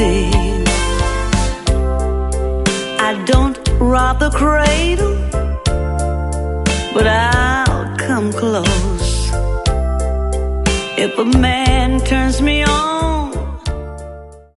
dear. I don't rob the cradle, but I'll come close. If a man turns me on,